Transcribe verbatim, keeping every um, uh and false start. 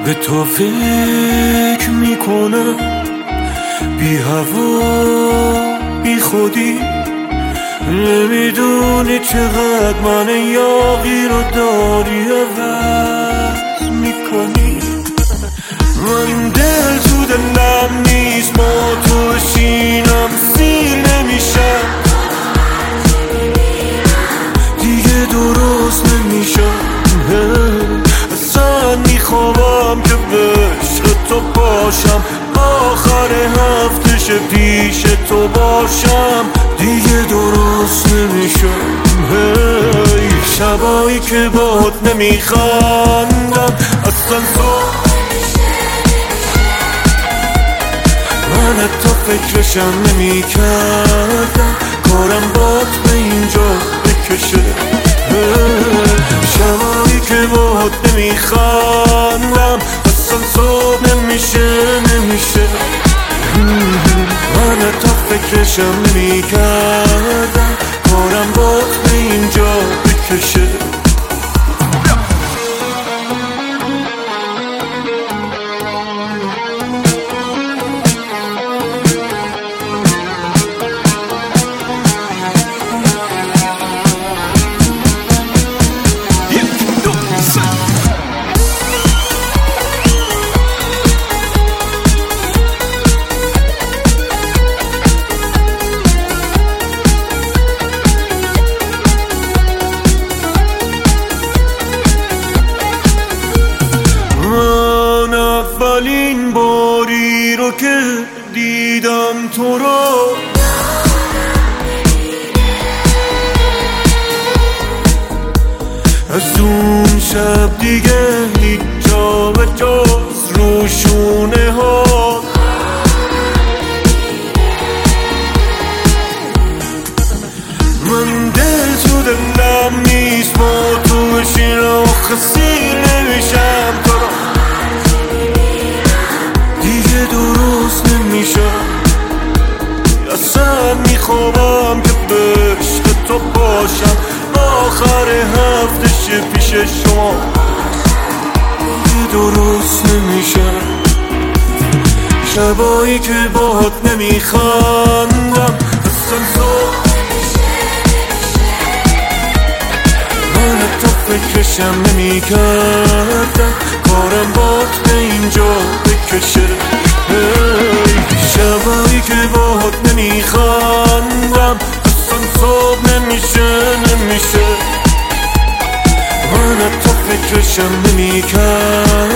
به تو فکر میکنم بی هوا بی خودی، نمیدونی چقدر من یاغی رو داری عوض میکنی. من دل تو دلم نیست، ما تو شینم سیر نمیشم، دیگه درست نمیشم. اصلا میخوام که عشق تو باشم، آخر هفتش پیش تو باشم، دیگه درست نمیشم. هی شبایی که باهات نمیخندم اصلا تو، من حتی فکرشم نمیکردم کارم بات به اینجا بکشه. شبایی که باهات نمیخندم اصلا صبح نمیشه نمیشه. من حتی فکرشم نمیکردم کارم بات به اینجا بکشه. اولین باری رو که دیدم تو رو، از اون شب دیگه هیچ جا به جز روشونه ها، من دل تو دلم نیست، ما تو بشین و خسیر نمیشم تو رو، درست نمیشم. اصلا میخوام که به عشق تو باشم، آخر هفتش پیش شما، درست نمیشم. شبایی که باهات نمیخندم اصلا تو، من حتی فکرشم نمیکردم کارم بات به اینجا بکشه. شبایی که باهات نمیخندم اصلا صبح نمیشه نمیشه. من حتی فکرشم نمیکردم